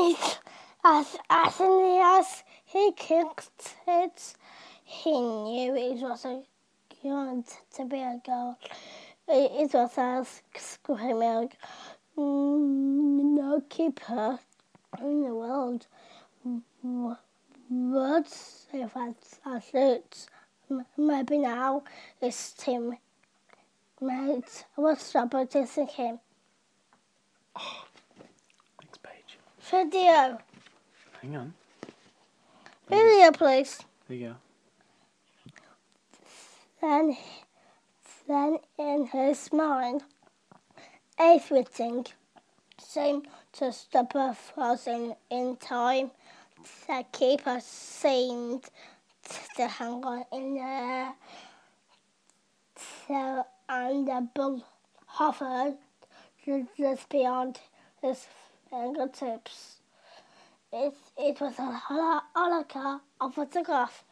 as soon as he kicked it, he knew it was going to be a goal. It was a screaming, no keeper in the world would save that shoot. Maybe now his teammate will stop protecting him. Next page. Video. Hang on. Video, please. There you go. Then in his mind, everything seemed to stop frozen in time. The keeper seemed to hang on in the air, and the ball hovered just beyond his fingertips. It was a holocaust of photograph.